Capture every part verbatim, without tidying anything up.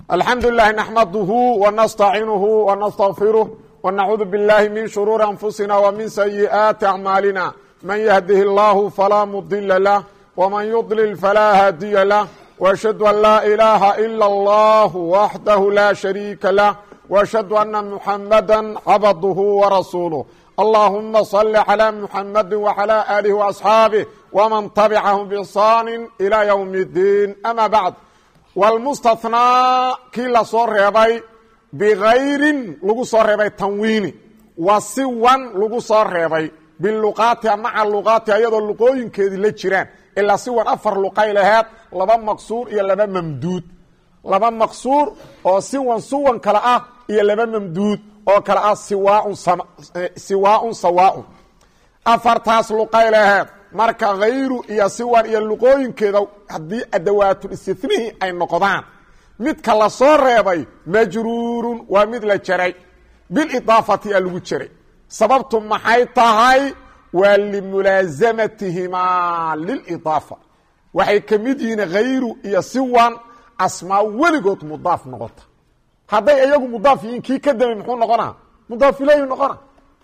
الحمد لله نحمده ونستعينه ونستغفره ونعوذ بالله من شرور أنفسنا ومن سيئات أعمالنا من يهده الله فلا مضل له ومن يضلل فلا هادي له وأشهد أن لا إله إلا الله وحده لا شريك له وأشهد أن محمدا عبده ورسوله اللهم صل على محمد وعلى آله وأصحابه ومن تبعهم بإحسان إلى يوم الدين أما بعد والمستثنى kii la soo reebay bغayrin lagu soo reebay tanwiini wa siwan lagu soo reebay biluqaati maca luqaati ayadoo luqooyinkeedii la jiraan ilaa siwan afar luqay laheed laba maqsuur iyo laba mamduud laba maqsuur oo siwan suwan kala ah iyo laba mamduud oo kala ah siwaaun siwaaun sawaaun afartaas luqay laheed marka hayru iyo siwan iyo luqooyinkeeda haddii adawaatul istithnihi ay noqdaan midka la soo reebay majruurun waa mid la jaray bilidaafati a lagu jaray sababtu maxay tahay waa limulaasamatihimaa lilidaafa waxay ka mid yihiin hayru iyo siwan asmaa weligood mudaaf noqota hadday iyagu mudaaf yihiin kii ka damay muxuu noqonaa mudaaf ilayhi noqona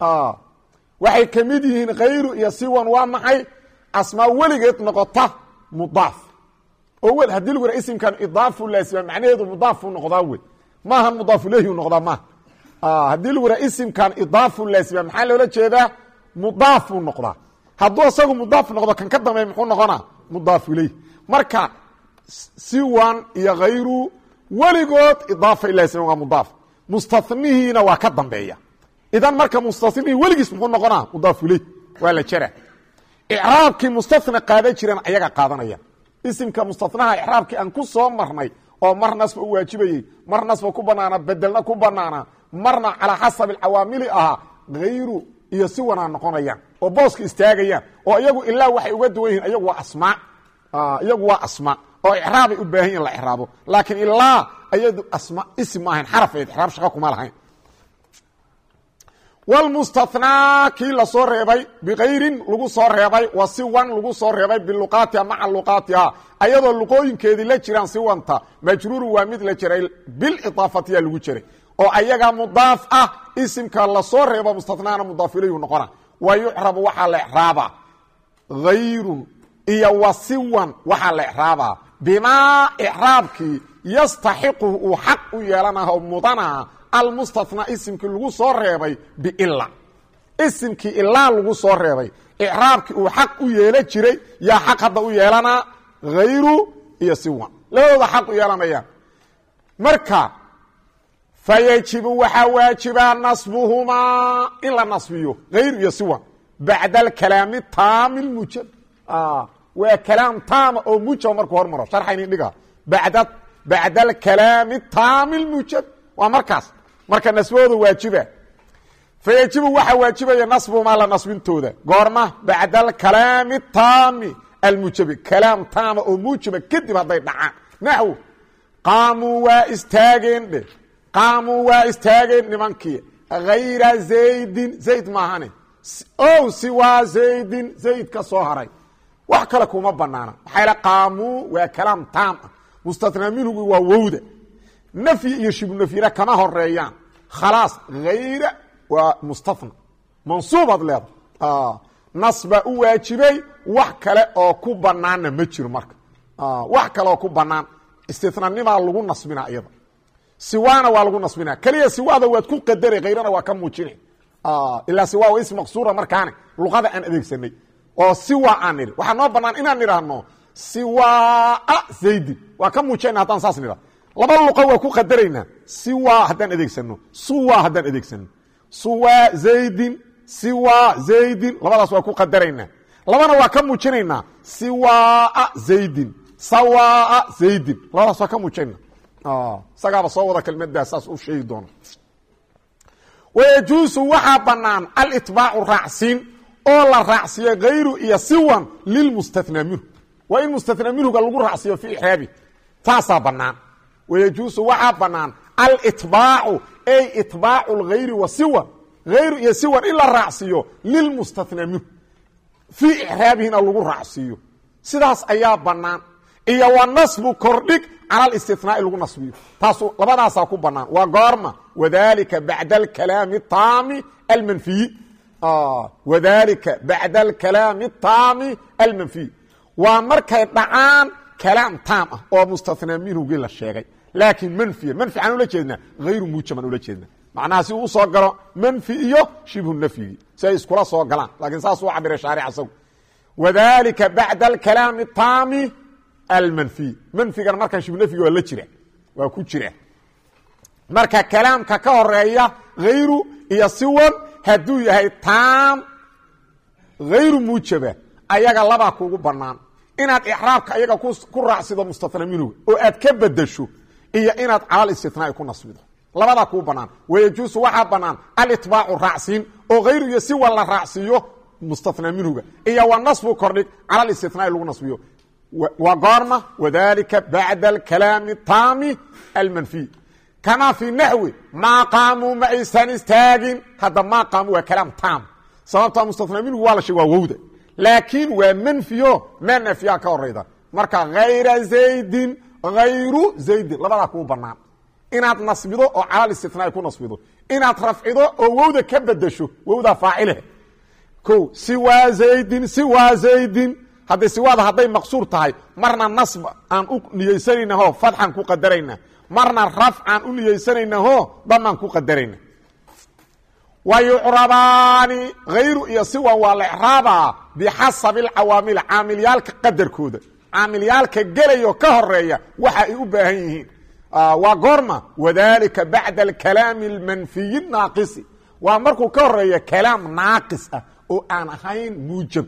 waxay ka mid yihiin hayru iyo siwan waa maxay asmaa weligeed noqota mudaaf oo haddii lagu yidhaha isimkan idaafu laasima macnaheedu mudaafu noqdaa wey maaha mudaaf ilayhi noqdaa maaha haddii lagu yidhaha isimkan idaafu laasima maxaa loola jeedaa mudaafu noqdaa hadduu isagu mudaaf noqdo kan ka dambeey muxuu noqonaa mudaaf ilayhi marka siwan iyo hayru weligood idaafa ilaasima waa mudaaf mustanihiina waa ka dambeeya idan marka mustanihii weligiis muxuu noqonaa mudaaf ilayhi waa la jara icraabkii mustana qaadan jireen ayaga qaadanaya isimka mustanaha icraabkii aan ku soo marnay oo mar nasba u waajibayey mar nasba ku banaana bedelna ku banaana marna calaa xasabi alcawaamili ahaa hayru iyo siwanaa noqonayaan oo booska istaagayaan oo iyagu ilaa waxay uga duwan yihiin iyagu waa asmaa iyagu waa asmaa oo icraabay u baahan yihin la icraabo laakiin ilaa ayadu asma isim maahayn xarafeed icraab shaqa kuma lahayn wlmustanaa kii la soo reebay bikayrin lagu soo reebay wa siwan lagu soo reebay biluqaatiha maca luqaatiha ayadoo luqooyinkeedii la jiraan siwanta majruuru waa mid la jiray bilidaafatiya lagu jiray oo ayaga mudaaf ah isimka la soo reebo mustanaana mudaaf ilayhu noqona wa yucrabu waxaa la icraabaa hayrun iyo wa siwan waxaa la icraabaa bimaa icraabkii yastaxiquhu uu xaq u yeelanaha o mudanaa almustanaa isimkii lagu soo reebay biila isimkii ilaa lagu soo reebay icraabkii uu xaq u yeela jiray yaa xaq hadda u yeelanaa hayru iyo siwan labadooda xaq u yeelanayaan marka fayajibu waxaa waajibaa nasbuhumaa in la nasbiyo hayru iyo siwan bacda alkalaami taami lmujab waa kalaam taama oo mujaba markuu hormaro sharxaynin dhiga bada bacda alkalaami taami lmujab waa markaas marka nasbahooda waajiba fayajibu waxaa waajibaya nasbuhumaa la nasbintooda goorma bacda alkalaami taami almujabi kalaam taama oo muujaba kadib hadday dhacaan naxw qaamuu waa istaageen dhe qaamuu waa istaageen nimankii hayra zaydin zayd maahane ow siwaa zaydin zayd ka soo haray wax kale kuma banaana maxaa yal qaamuu waa kalaam taam ah mustanaa minhugu waa wowda nafyi iyo shibunafyina kama horeeyaan khalaas hayra waa mustana mansuubaad leedahay nasba u waajibay wax kale oo ku banaanna ma jiro marka wax kale oo ku banaan istinanimaa lagu nasbina iyada siwaana waa lagu nasbina keliya siwaada waad ku qadaray hayrana waa ka muujina ilaa siwa waa is maqsuura markaane luqada aan adeegsanay oo siwa aan nidhi waxaa noo banaan inaan nidhaahno siwaa zaydin waa ka muujina haddaan saas nidha laba luqa waa ku qadaraynaa siwa haddaan adeegsano suwa haddaan adeegsano suwa zaydin siwa zaydin labadaas waa ku qadaraynaa labana waa ka muujinaynaa siwaa zaydin sawaa zaydin labadaas waa ka muujinayna isagaaba soo wada kelmadaas saas u sheegi doono wayajuusu waxaa banaan alitbaacu raacsiin oo la raacsiyo hayru iyo siwan lilmustanaa minhu waa in mustanaa minhuga lagu raacsiyo fi ixraabi taasaa banaan wayajuusu waxaa banaan alitbaacu ay itbaacu lhayri wa siwan hayru iyo siwan in la raacsiiyo lilmustanaa minhu fii ixraabihina lagu raacsiiyo sidaas ayaa banaan iyo wa nasbu kordhig cala alistinaai lagu nasbiyo taasu labadaasaa ku banaan waa goorma wadalika bacda alkalaami ataami almanfiyi wadalika bacda alkalaami ataami almanfiy waa markay dhacaan kalaam taam ah oo mustathnaa minhugii la sheegay laakiin manfiya manfi aan ula jeednaa hayru muujaban ula jeednaa macnaha si uu soo galo manfi iyo shibhu nafyigi si ay iskula soo galaan laakiin saas uu cabiray shaaric asagu wadalika bacda alkalaami ataami almanfiy manfigan markan shibhu nafyigi waa la jira waa ku jira marka kalaamka ka horeeya hayru iyo siwan hadduu yahay taam hayru muujaba ayaga labaa kuugu banaan inaad ixraabka ayaga ku raacsido mustathnaa minhuga oo aad ka bedesho iyo inaad calal istinaai ku nasbido labadaa kuu banaan wayajuusu waxaa banaan alitbaacu raacsiin oo hayru iyo si wan la raacsiiyo mustathnaa minhuga iyo wa nasbu kordhig calal istinaai lagu nasbiyo waa goorma wadalika bacda alkalaami taami almanfiy kamaa fii naxwi maa qaamuu ma aysan istaagin hadda maa qaamu waa kalaam taam sababtaa mustathnaa minhuga waa la sheeg waa wowda laakiin waa manfiyo ma nafyaa ka horayda marka hayra zaydin hayru zaydin labadaa kuu banaan inaad nasbido oo calal istinaai ku nasbido inaad rafcido oo wowda ka bedesho wowdaa faacile o siwaa zaydin siwaa zaydin hadday siwaada hadday maqsuur tahay marna nasb aan u niyeysanaynaho fadxaan ku qadarayna marna rafcaan u niyeysanaynaho damaan ku qadarayna wa yucrabaani hayru iyo siwan waa la icraabaa bixasabi alcawaamil caamilyaalka qadarkooda caamilyaalka gelayo ka horeeya waxa ay u baahan yihiin waa goorma wadalika bacda alkalaami almanfiyi naaqisi waa markuu ka horeeya kalaam naaqis ah oo aan ahayn muujab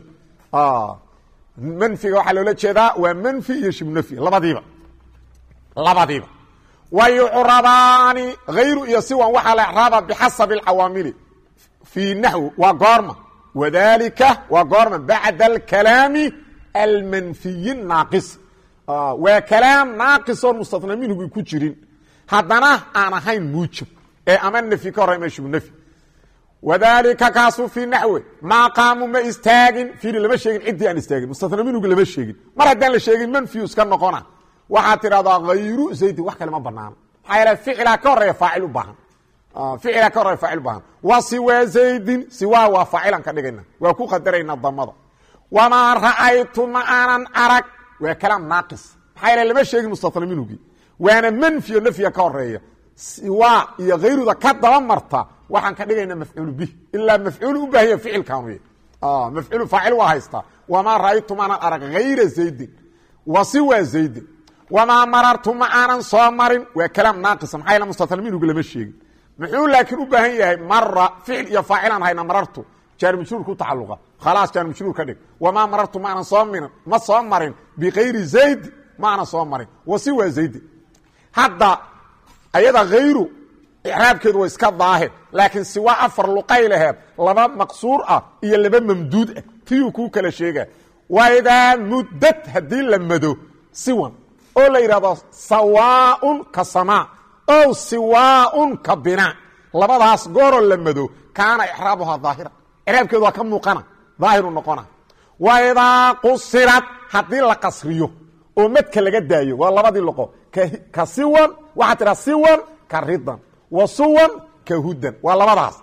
manfiga waxaa loola jeedaa waa manfi iyo shibnafyi labadiiba labadiiba wa yucrabaani hayru iyo siwan waxaa la icraabaa bixasabi alcawaamili fii naxwi waa goorma wadalika waa goorma bacda alkalaami almanfiyi naaqis waa kalaam naaqisoon mustathnaa minhugii ku jirin haddana aan ahayn muujab ee ama nafyi ka horey ma shibnafyi wadalika kaasu fii naxwi maa qaamu ma istaagin fiiri lama sheegin ciddii aan istaagin mustathnaa minhugi lama sheegin mar haddaan la sheegin manfiyu iska noqona waxaad tidhahdaa hayru zaydin wax kale ma banaano maxaa yeele ficilaa ka horeeya faacil u baahan ficilaa ka horeeya faacil u baahan wa siwaa zaydin siwaa waa faacilan ka dhigayna waa ku qadarayna damada wamaa ra'aytu ma aanan arag waa kalaam naaqis maxaa yeele lama sheegin mustathnaa minhugii waana manfiyo nafyiga ka horeeya siwaa iyo hayruda ka daba marta waxaan ka dhigaynaa mafcuul bih ilaa mafcuul u baahanya ficilkaanu mafcuul faacil waa haystaa wamaa ra'aytu ma aanan arag hayra zaydin wa siwaa zaydin wamaa marartu ma aanan soo marin waa kalaam naaqisa maxaa yaele mustathnaa minhugi lama sheegin muxuu laakiin u baahan yahay mara ficil iyo faacilaan hayna marartu jaar majruur ku tacaluqa khalaas jaar majruur ka dhig wamaa marartu ma aanan soo mirin ma soo marin bikayri zayd ma aanan soo marin wa siwaa zaydin hadda ayada hayru icraabkeedu waa iska daahir laakiin siwaa afar luqay laheed laba maqsuur ah iyo laba mamduud ah tiyuu kuu kala sheega waidaa muddad haddii la mado siwan oo la yidhahdo sawaaun ka samaa ow siwaaun ka binaa labadaas gooroo la mado kaana icraabuhaa daahira icraabkeedu waa ka muuqana daahiru noqona waidaa qusirad haddii la qasriyo oo madka laga daayo waa labadii luqo ka siwan waxaa tidhaha siwan ka ridan wa suwan ka hudan waa labadaas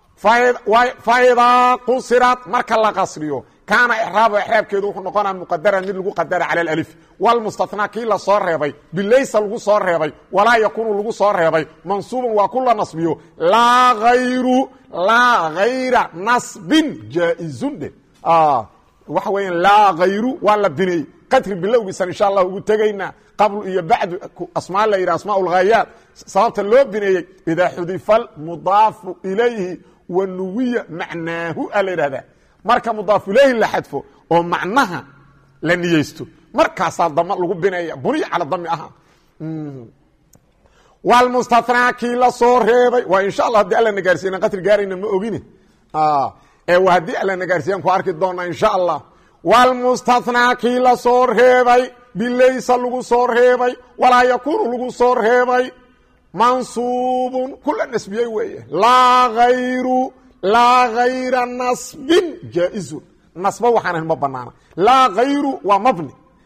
faidaa qusirad marka la qasriyo kaana icraabu icraabkeedu wuxuu noqonaa muqadaran mid lagu qadara cala alif walmustathnaa kii la soo reebay bilaysa lagu soo reebay walaa yakunu lagu soo reebay mansuuban waa ku la nasbiyo laa hayru laa hayra nasbin jaa-izun dhe waxa weeyaan laa hayru waa la bineeyey qadri bilowgiisan insha allah ugu tegaynaa qablu iyo bacdu asmaa la yidhah asmaa lghaayaat sababta loo bineeyey idaa xudifa almudaafu ilayhi wa nuwiya macnaahu a la yidhahdaa marka mudaaf ilayhi la xadfo oo macnaha la niyeysto markaasaa dama lagu bineeya buniya cala dami aha walmustathnaa kii la soo reebay waa insha allah haddii alla na gaarsiiyana qadri gaarayna ma ogine ee waa haddii alla na gaarsiiyan ku arki doonaa insha allah walmustathnaa kii la soo reebay bilaysa lagu soo reebay walaa yakunu lagu soo reebay mansuubun kula nasbiyey weeye laa hayru laa hayra nasbin jaa-izun nasba waxaan ahayn ma banaana laa hayru waa mabni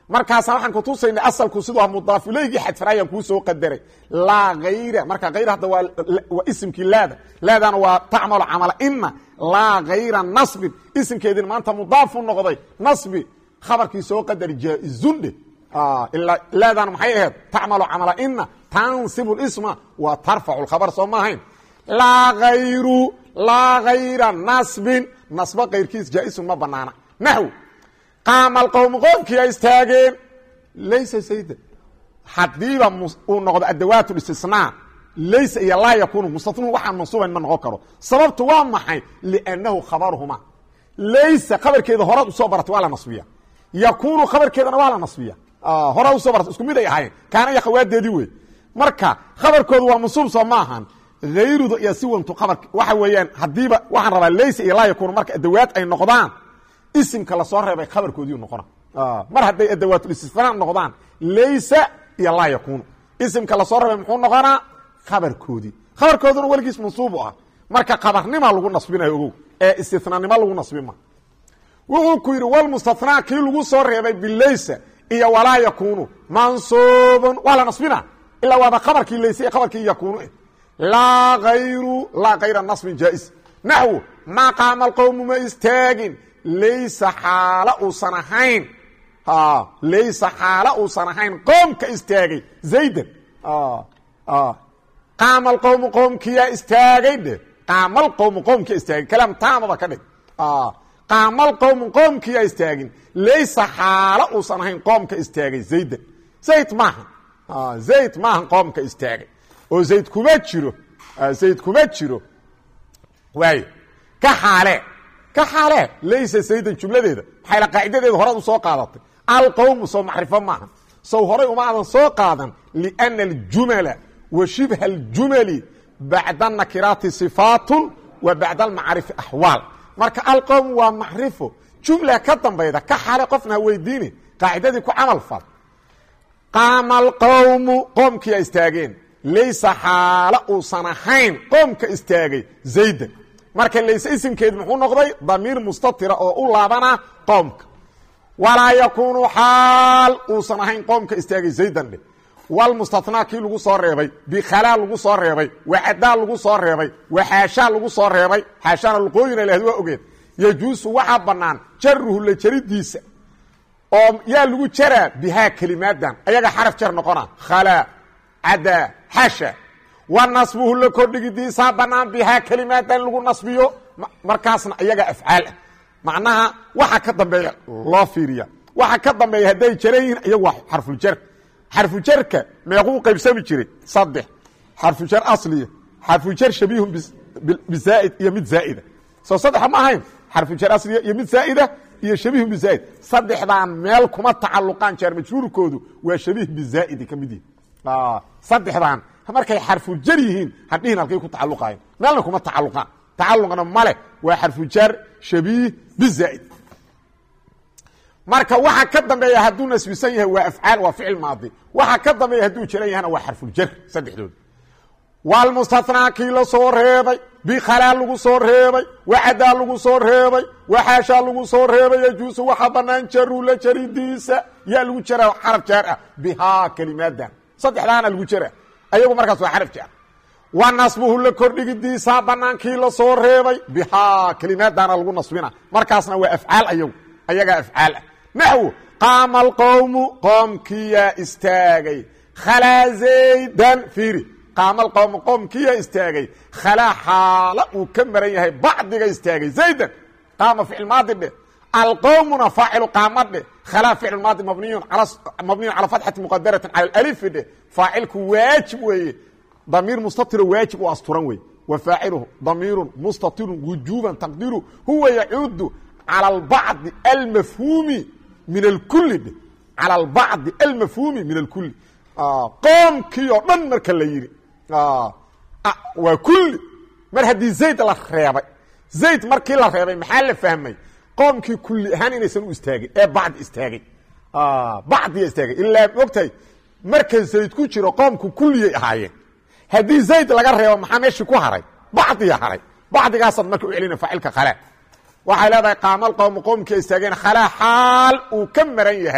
markaas waxaan ku tusaynay asalku sidoo mudaaf ilayhi xadfarayan ku soo qadaray la ghayra marka ghayra hada waa waa ismki laada laadana waa ta'mal amala inna la ghayra nasb ismkeedin maanta mudaaf noqday nasbi khabarkii soo qadar jaa'izun ah illa laadana maxay ahayd ta'mal amala inna tansibu al-isma wa tarfa'u al-khabar soomahayn la ghayru la ghayra nasb nasba ghayrkiis jaa'izun ma banaana nahw قام القوم قومكي استاغين ليس سيدا حديبا نقض ادوات الاستثناء ليس لا يكون مستثنى وحا منصوبا من غكره سببت waa maxay لانه خبرهما ليس خبر كده هره soo bartay wala nasbiya yakunu خبر كده wala nasbiya ah hore soo bartay isku mid ay ahayn kaana ya khawaadeedi way marka khabarkoodu waa mansuub soo maahan غيرو ya si wantu khabar waxa weeyaan hadiiba waxaan rabaa ليس لا يكون marka adawaat ay noqdaan اسمka la soo reebay khabarkoodii noqona ah mar haday adawaatul istifnaa noqdaan laysa ya la yakun ismka la soo reebay muxuu noqonaa khabarkoodii khabarkooduna waligiis mansuub ah marka khabarnima lagu nasbinayo ogow ee istifnaanima lagu nasbima wuxuu ku yiri wal mustathnaa kii lagu soo reebay bilaysa iyo wala yakunu mansuubun wala nasbina illa waa khabarkii laysa iyo khabarkii yakunu la ghayru la ghayra nasb jaiz nahwu ma qama alqawm ma istagin ليس حاله صنحين ها ليس حاله صنحين قوم كاستاغي زيد اه اه قام القوم قوم كيا استاغي قام القوم قوم كاستاغي كلام تام بكده اه قام القوم قوم كيا استاغي ليس حاله صنحين قوم كاستاغي زيد زيد ما اه زيد ما قوم كاستاغي او زيد كما جيرو آه زيد كما جيرو واي كحاله كحاله ليس سيدا جملته حيل قاعدته هره سو قادته القوم سو معرفه ما سو هره وما سو قادن لان الجمل وشبه الجمل بعد النكرات صفات وبعد المعارف احوال marka القوم ومعرفه جمله كدنبيده كحاله قفنا ويديني قاعدتي ku amal fal قام القوم قوم كي استاغين ليس حاله صنحين قوم كاستاغي زيد marka laysa ismkeed muxuu noqday damiir mustatira oo u laabana qomka wala yakunu hal usanahayn qomka istaagay zaydan wal mustathnaa kii lagu soo reebay bi khalal lagu soo reebay wa adal lagu soo reebay wa haasha lagu soo reebay haashana luqooyina leeyahay waa ogeed yajuusu waxa banaan jarruhu la jaridiisa oo yaa lagu jaraa biha kalimadan ayaga xaraf jar noqona khala ada hasha والنصبه لكردغدي سابنا بها كلمات لغو نصبيو markaasna ayaga afcaal macnaha waxa ka dambeeya loo fiiriya waxa ka dambeeya haday jareeyeen ayagu xarful jar xarful jarka meequu qaybsami jiray saddex xarful jar asli xarful jar shabihun bizaid iyo mid zaida soo saddex ma ahayn xarful jar asli iyo mid zaida iyo shabihun bizaid saddexdaan meel kuma tacalluqan jar majruurkoodu waa shabih bizaid kamidi ah saddexdaan markay xarfu jar yihiin hadhiin halkay ku tacalluqayeen meelna kuma tacalluqaan tacalluqna male waa xarfu jar shabiih bizaid marka waxa ka dambeeya haduu nasbisan yahay waa afcaal waa ficil maadi waxa ka dambeeya haduu jiran yahay waa xarfu jar saddexdood wal mustathnaa kii la soo reebay bi khalal lagu soo reebay wa ada lagu soo reebay wa haasha lagu soo reebay yajuusu waxa banaan jaru la jaridiisa ya lagu jara xarf jar ah biha kalimadan saddexdaana lagu jara ayagu markaas waa xaraf jar wa nasbuhu la kordhigidiisa banaankii la soo reebay biha kalimaadana lagu nasbina markaasna waa afcaal ayagu ayaga afcaal nahwu qama alqawm qamkiya istaagay khala zaydan fiiri qama alqawm qamkiya istaagay khala hala uu ka maran yahay bacdiga istaagay zaydan qama fi'l maadi القوم فاعل قامد خلا فعل ماضي مبني على مبني على فتحه مقدره على الالف ده فاعل واجب وي ضمير مستتر واجب واسترن وي وفاعله ضمير مستتر وجوبا تقديره هو يعود على البعض المفهوم من الكل ده. على البعض المفهوم من الكل اه قوم كيو دن marka la yiri اه wa kulli mar hadii zayd la reebay zayd markii la reebay maxaa la fahmay qoomkii kulli ahaan inaysan u istaagin ee bacd istaagay ah bacd istaagay illa waqtay markay zayd ku jiro qoomku kulli ahaayeen hadii zayd laga reebo maxaa meeshii ku haray bacd ya haray bacdigaas markuu celina faacilka khala waxa leedahay qaamal qawm qoomkii istaageen khala xaal uu ka maran yahay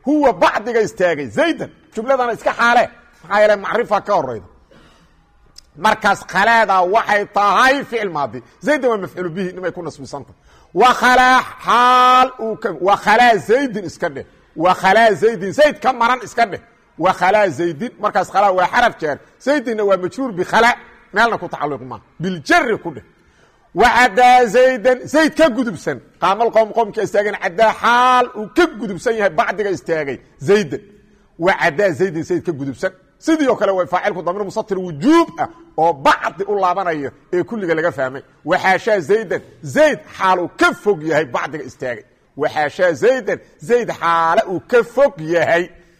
huwa bacdiga istaagay zaydan jumladana iska xaale maxaa yeele macrifa ka horeyda markaas khalaada waxay tahay ficil maadi zaydan waa mafcuul bihi nimay ku nasbisanta wa khalaa xaal uu ka wa khalaa zaydin iska dheh wa khalaa zaydin zayd ka maran iska dheh wa khalaa zaydin markaas khalaa waa xaraf jaar zaydinna waa majruur bi khalaa meelna ku tacalluq ma bil jarri ku dheh wa adaa zaydan zayd ka gudubsan qaamal qowm qowmka istaagan adaa xaal uu ka gudubsan yahay bacdiga istaagay zaydan wa adaa zaydin zayd ka gudubsan sidii oo kale way faacilku damir musatir wujuub ah oo bacdi u laabanayo ee kulliga laga fahmay waxaashaa zaydan zayd xaal uu ka fog yahay bacdiga istaagay waxaashaa zaydan zayd xaala uu ka fog yahay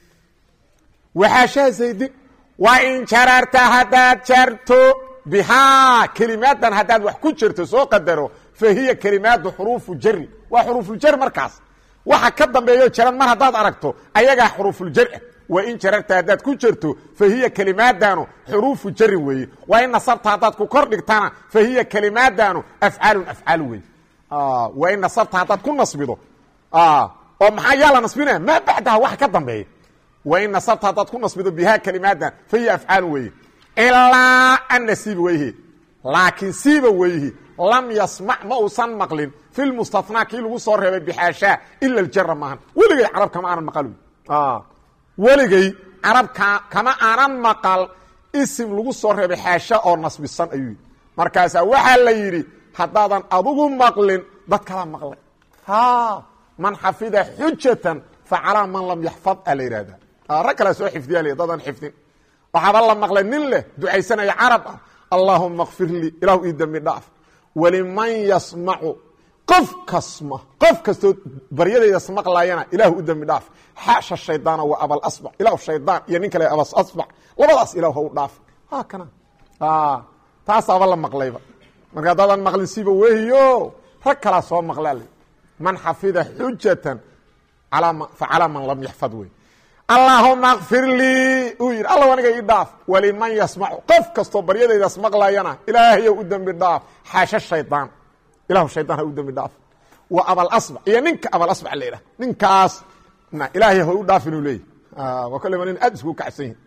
waxaashaa zaydin waa in jararta haddaad jarto bihaa kelimaadan haddaad wax ku jirto soo qadaro fa hiya kelimaadu xuruufu jari waa xuruufuljar markaas waxa ka dambeeyo jaran mar haddaad aragto ayagaa xuruufuljar ah wain jararta haddaad ku jirto fa hiya kelimaadanu xuruufu jarin weeye waa in nasabta haddaad ku kor dhigtana fa hiya kelimaadanu afcaalun afcaal weeye waa in nasabta haddaad ku nasbido oo maxaa yaa la nasbinaya maa bacdaha wax ka dambeeya waa in nasabta haddaad ku nasbido bihaa kelimaadan fa hiya afcaalun weeye ilaa ana siiba weyhi laakiin siiba weyhi lam yasmac ma uusan maqlin fi lmustanaa kii lagu soo reebay bixaashaa ila ljara maahan weligay carab kama aanan maqal weligay carab kama aanan maqal isim lagu soo reebay xaasha oo nasbisan ayuu yidhi markaasaa waxaa la yidhi haddaadan adugu maqlin dad kalaa maqlay man xafida xujatan fa calaa man lam yaxfad a la yidhahdaa rag kalaa soo xifdiya l dadaan xifdin waxaaba la maqlay nin leh ducaysanaya carab ah allaahuma kfir lii ilaahu ii dembi dhaaf waliman yasmacu qof kasma qof kastoo baryadaydas maqlaayana ilaahu u dembi dhaaf xaasha shaydaana waa abal asbac ilahu shaydaan iyo nin kale abal asbac labadaas ilahu ha u dhaaf ha kana taasaaba la maqlayba marka haddaadan maqlin siiba wehiyo rag kalaa soo maqlaa man xafida xujatan fa calaa man lam yaxfad wey allaahuma kfir lii uu yidhi alla aniga ii dhaaf waliman yasmacu qof kastoo baryadaydaas maqlayana ilaahayow u dembi dhaaf xaasha shaydaan ilahu shaydaan ha u dembi dhaaf waa abal asbac iyo ninka abal asbac la idhaha ninkaasna ilaahay ha u dhaaf inuu leeyahy waa koleba nin aad iskugu kacsan yihin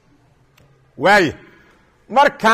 waaya marka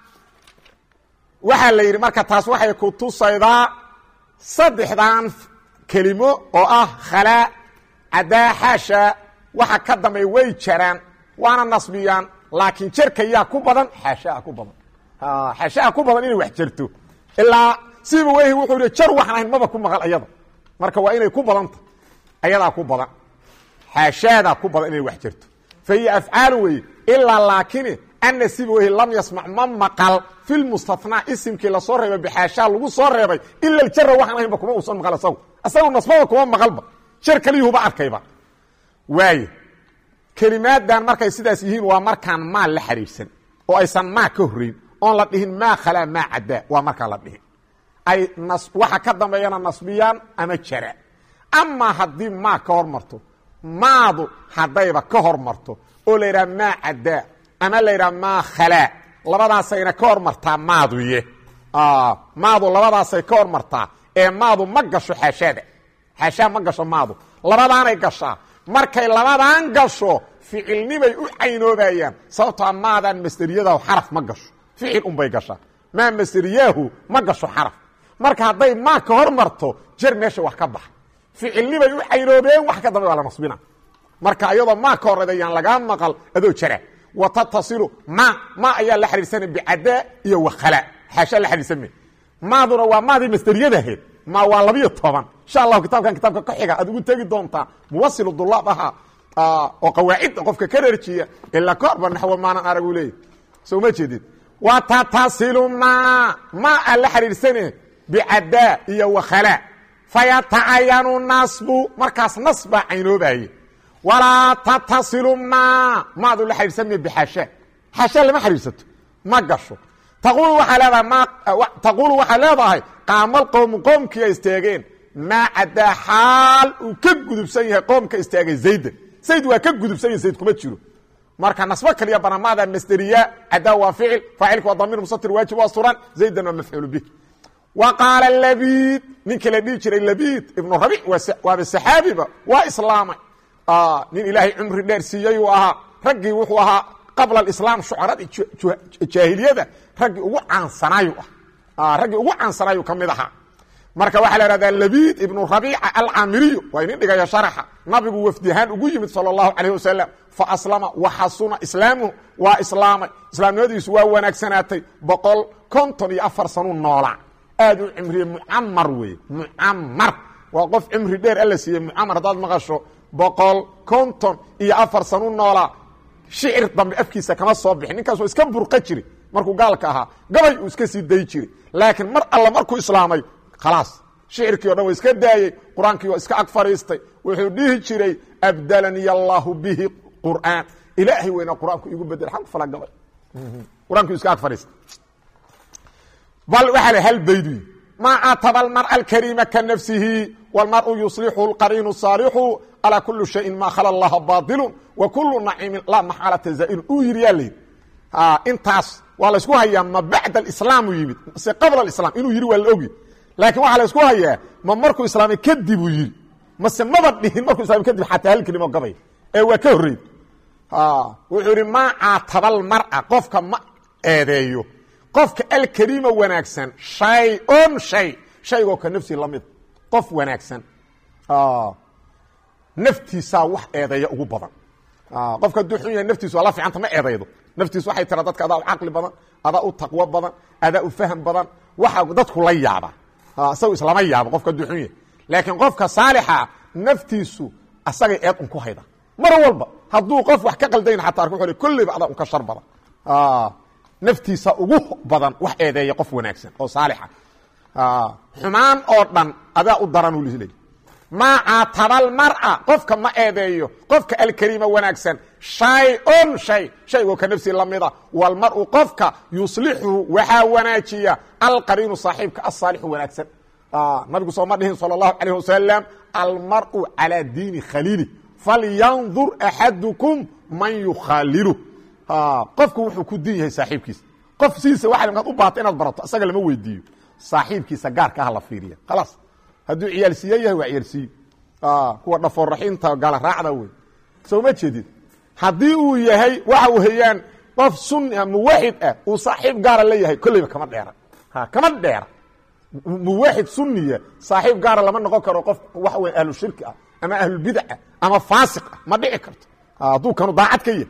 waxaa la yidhi marka taas waxay ku tusaydaa saddexdan kelimo oo ah khalaa cadaa xaasha waxa ka dambeey way jaraan waana nasbiyaan laakiin jarka yaa ku badan xaashaa ku badan xaashaa ku badan inay wax jarto ilaa siiba weyhi wuxuu yidhi jar waxaan ahayn maba ku maqal ayada marka waa inay ku badanta ayadaa ku badan xaashaadaa ku badan inay wax jarto fa hiya afcaalu weye ilaa laakini ana siiba weyhi lam yasmac ma maqal fi lmustanaa isimkii lasoo reebay bixaashaa lagu soo reebay ila ljara waxaan ahaynba kuma uusan maqal isagu isagu nasbaba kuma maqalba jar kaliyuhuba arkayba waaye kelimaadan markay sidaas yihiin waa markaan maa la xariirsan oo aysan maa ka horreyn oon la dhihin maa khalaa maa cadaa waa markaan la dhihin ay waxa ka dambeeyana nasbiyaan ama jara amaa haddii maa ka hormarto maadu haddayba ka hormarto oo la yidhaha maa cadaa ama la yidhaha maa khalaa labadaasayna ka hormartaa maaduye maadu labadaasay ka hormartaa ee maadu ma gasho xaashaada xaashaa ma gasho maadu labadaanay gashaa markay labadan gasho ficilnimay u caynoobayaan sababtoo maadaan masderiyada xaraf ma gasho ficil unbay gashaa maa masderiyaahu ma gasho xaraf marka hadday maa ka hormarto jar meesha wax ka baxa ficilnimay u caynoobeen wax ka dambe waa la nasbina marka iyadoo maa ka horreed ayaan lagaa maqal adoo jara wa tatasilu ma ma ayaa la xiriirsana bicadaa iyo wakhalaa xaashaa la xiriirsame maaduna waa maadii masderiyadaheed ma waa labiyo toban insha allahu kitaabkan kitaabka ka xiga aad ugu tegi doontaa muwasilu dulaab ahaa oo qawaacidda qofka ka rarjiya ilaa ka horba naxwo maanan arag u leeyahy soo ma jeedid wa tatasilu ma ma a la xiriirsane bicadaa iyo wakhalaa fayatacayanu nasbu markaas nasbaa caynoobaye walaa tatasilu ma maadu la xiriirsame bixaashaa xaashaa lama xiriirsato ma gasho taquulu waxaa leedahay ma taquulu waxaa leedahay qaamal qowmu qoomkii ay istaageen maa cadaa xaal uu ka gudubsan yahay qoomka istaagay zaydan zayd waa ka gudubsan yahay zayd kuma jiro marka nasbo kaliya banamaada masderiya cadaa waa ficil faacilku waa damiir musatir waajib waa suran zaydan waa mafcuulu bih wa qaala labid ninkii la dhihi jiray labid ibnu rabic waaba saxaabiba waa islaamay ah nin ilaahay cumri dheer siiyay uu ahaa raggii wuxuu ahaa qabla alislaam shucarada jaahiliyada raggii ugu caansanaayuu ah raggii ugu caansanaayuu ka mid ahaa marka waxaa la ihahdaa labiid ibnu rabiica alcaamiriyu waa inin dhigaya sharaxa nabigu wafdihaan ugu yimid sala allahu calayh wasalam fa aslama waxasuna islaamuhu waa islaamay islaamnimadiisu waa wanaagsanaatay boqol konton iyo afar sanuu noolaa aad u cimriyey mucamar weeye mucamar waa qof cimri dheer alla siiyey mucamar haddaad maqasho boqol konton iyo afar sanuu noolaa shicir dambe afkiisa kama soo bixin ninkaas waa iska burqa jiri markuu gaalka ahaa gabay uu iska sii day jiray laakiin mar alla markuu islaamay khalaas shicirkii o dhan wa iska daayey qur-aankii waa iska ag fadhiistay wuxuu dhihi jiray abdalaniy allaahu bihi qur'aan ilaahay weynaa qur-aanku igu bedel xal fala gabay qur-aankii iska ag fadhiistay bal waxaa le hal baydu maa caataba almar'a alkariima ka nafsihi wاlmar'u yuslixu اlqariinu saalixu alaa kuli shayin maa khala allaha bailun wa kulu naciimin laa maxaalata zaa'ilun uu yidhi yaa layidhi intaas waa laysku hayaa ma bacda alislaamu yimid mase qabla alislaam inuu yidhi waa la ogi laakiin waxaa la isku hayaa ma markuu islaamay kadib uu yidhi mase maba dhihin markuu islaamay kadib xataa hal kelimo gabay ee waa ka horreyd wuxuu yidhi maa caatabal mar'a qofka ma eedeeyo qofka alkariima wanaagsan shay-on shay shaygoo ka nafsi la mid qof wanaagsan naftiisaa wax eedeeya ugu badan qofka hadduu xun yahay naftiisu waa la fiicanta ma eedaydo naftiisu waxay tiraa dadka adaa u caqli badan adaa u taqwo badan adaa u faham badan waxa dadku la yaaba isagu islama yaabo qofka hadduu xun yahay laakiin qofka saalixa naftiisu asagay eed un ku hayda mar walba hadduu qof wax ka qaldayn xataa arka wuxuu kolleyba adaa un ka shar badan naftiisa ugu badan wax eedeeya qof wanaagsan oo saalixa xumaan oo dhan adaa u daran uu leeyahay maa caatabal mar'a qofka ma eedeeyo qofka alkariima wanaagsan shay-on shay shaygoo ka nafsi la mida walmar'u qofka yuslixu waxaa wanaajiya alqariinu saaxiibka asaalixu wanaagsan nabigu sooma dhihin sala allahu calayh wasalam almar'u calaa diini khaliili falyandur axadukum man yukhaalilu qofku wuxuu ku din yahay saaxiibkiisa qof siisa waxa markaad u baahato inaad barato isaga lama weydiiyo saaxiibkiisa gaarka ah la fiiriya khalaas hadduu ciyaal siiye yahay waa ciyaal siiyo kuwa dhafoorraxiinta gala raacda wey soo ma jeedid haddii uu yahay waxa uu hayaan qof sunni ah muwaxid ah uu saaxiib gaara la yahay kolleyba kama dheera kama dheera muwaxid sunniya saaxiib gaara lama noqon karo qof waxa weya ahlu shirki ah ama ahlulbidac ah ama faasiq ah ma dhici karto hadduu kanu daacad ka yahay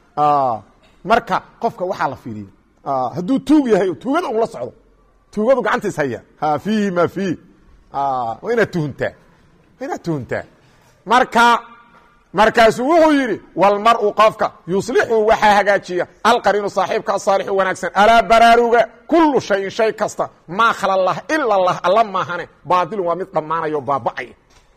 marka qofka waxaa la fiiriya hadduu tuug yahay tuugada un la socdo tuugadu gacantiis haya fiihi ma fiih waa inaad tuhuntaa inaad tuhuntaa marka markaasuu wuxuu yidhi walmar'u qofka yuslixu waxaa hagaajiya alqariinu saaxiibka asaalixu wanaagsan alaa baraaruga kullu shayin shay kasta maa khala lah ila lah alla maahane baatilun waa mid dhammaanayo baaba'aya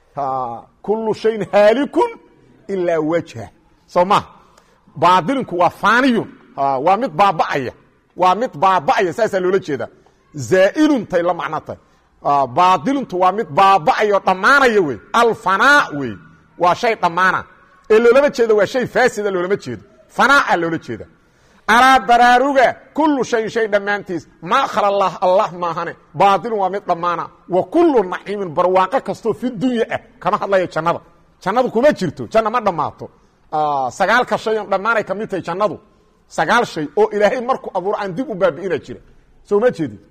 kullu shayin haalikun ilaa wajha soo maha baatilinku waa faaniyun waa mid baaba'aya waa mid baaba'aya saasaa loola jeedaa zaa'iluntaay la macno tahay baatiluntu waa mid baaba'ayo dhammaanaya wey alfanaa wey waa shay dhammaana ee loolama jeedo waa shay faasida loolama jeedo fanaa'a loola jeeda alaa baraaruga kullu shayin shay dhammaantiis maa khala lah allah maahane baatilun waa mid dhammaana wa kullu naciimin barwaaqo kastoo fi dunya ah kama hadlaya jannada jannadu kuma jirto janna ma dhammaato sagaalka shay on dhammaanay ka mid tahay jannadu sagaal shay oo ilaahay markuu abuuro aan dib u baabi'ina jira soo ma jeedid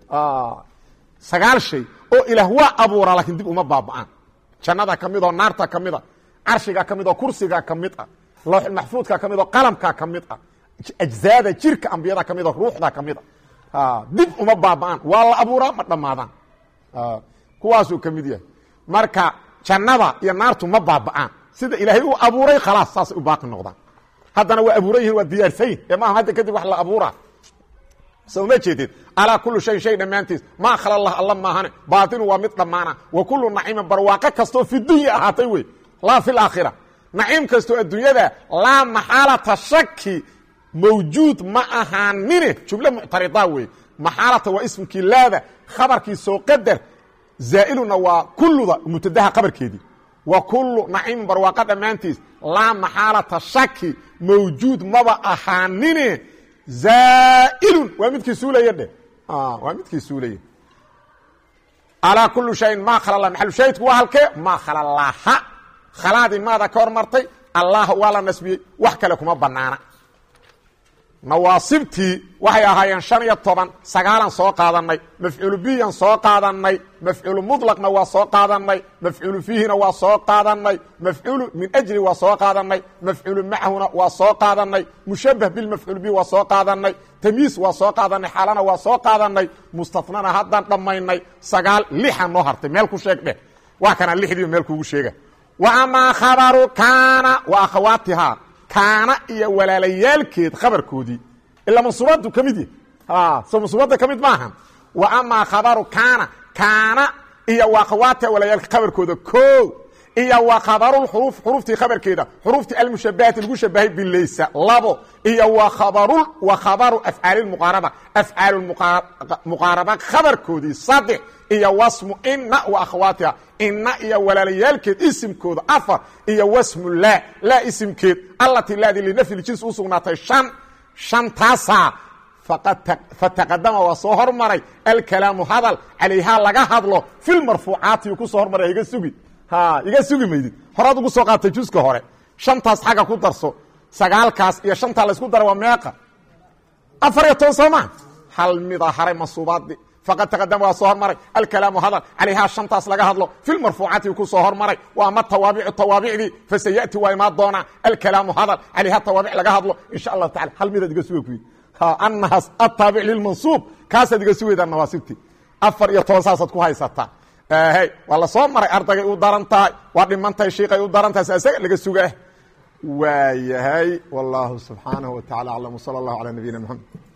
sagaal shay oo ilaah waa abuuraa laakiin dib uma baaba'aan jannada ka mid oo naarta ka mid a carshiga ka mid oo kursiga ka mid ah lawxul maxfuudka ka mid oo qalamka ka mid ah ajzaada jirka ambiyada ka mid oo ruuxda ka mid ah dib uma baaba'aan waa la abuuraa ma dhammaadaan kuwaasuu ka mid yahay marka jannada iyo naartu ma baaba'aan sida ilaahay uu abuuray khalaas saasay u baaqi noqdaan haddana waa abuuran yihin waa diyaarsayin ee maaha hadda kadib wax la abuuraa soo ma jeedid alaa kullu shayin shay dhammaantiis maa khala lah alla maahane baatinu waa mid dhammaana wa kullu naciimin barwaaqo kastoo fi dunya ahaatay wey laa fi laakhira naciim kastoo adduunyada laa maxaalata shaki mawjuud ma ahaanine jumle muctarida wey maxaalata waa ismkii laada khabarkii soo qadar zaa'iluna waa kulluda mubtadaha qabarkeedii wa kullu naciimin barwaaqo dhammaantiis laa maxaalata shaki mawjuud maba ahaanine zaa'ilun waa midkii suulaya dheh waa midkii suulaya alaa kullu shayin maa khala lah maxalu shahidku waa halkee maa khala laha khalaadii maada ka hor martay allah waa la nasbiyey wax kale kuma banaana nawaasibtii waxay ahaayeen shan iyo toban sagaalan soo qaadanay mafcuulu biyan soo qaadanay mafcuulu muطlaqna waa soo qaadanay mafcuulu fiihina waa soo qaadanay mafcuulu min ajli waa soo qaadanay mafcuulu macahuna waa soo qaadanay mushabah bilmafcuul bi waa soo qaadanay tamyiis waa soo qaadanay xaalana waa soo qaadanay mustathnana haddaan dhammaynay sagaal lixan noo hartay meel ku sheeg dheh waa kana lixdii meel kuugu sheega wa amaa khabaru kaana wa akhawaatihaa kaana iyo walaalayaalkeed khabarkoodii ilaa mansuubadu ka mid yahy so mansuubadda ka mid maaha wa amaa khabaru kaana kaana iyo wa akhawaatiha walaalayaalka khabarkooda ko iyo wa khabarulxuruuf xuruuftii khabarkeeda xuruuftii almushabahati lagu shabahay bilaysa labo iyo wa khabaru wa khabaru afcaali lmuqaaraba afcaal muqaaraba khabarkoodii saddex iyo wasmu ina wa akhawaatiha ina iyo walaalayaalkeed isimkooda afar iyo wasmu laa laa isimkeed allatii laadii linafyi ljins u sugnaatay shan shantaasaa fataqadama waa soo hormaray alkalaamu hadal calayhaa laga hadlo filmarfuucaati ku soo hormaray iga sugi iga sugi maydid horaad ugu soo qaatay juska hore shantaas xagga ku darso sagaalkaas iyo shantaa laysku dara waa meeqa afar iyo toban soo maa hal mida haray mansuubaadii faqad taqadama waa soo hormaray alkalaamu hadal calayhaa shantaas laga hadlo filmarfuucaati ku soo hormaray waa ma tawaabicu tawaabicdii fasayati waa imaa doonaa alkalaamu hadal calayhaa tawaabic laga hadlo insha allahu tacala hal midaad iga suga kuyi anahaas ataabic lilmansuub kaasaad iga sugaydaa nawaasibtii afar iyo toban saasaad ku haysataa hey waa la soo maray ardaygay u daran tahay waa dhimantahay shiiqay u daran tahay isaga laga sugaa waayahay wallahu subxaanahu wa tacala aclam wsala allahu calaa nabiyina mxamed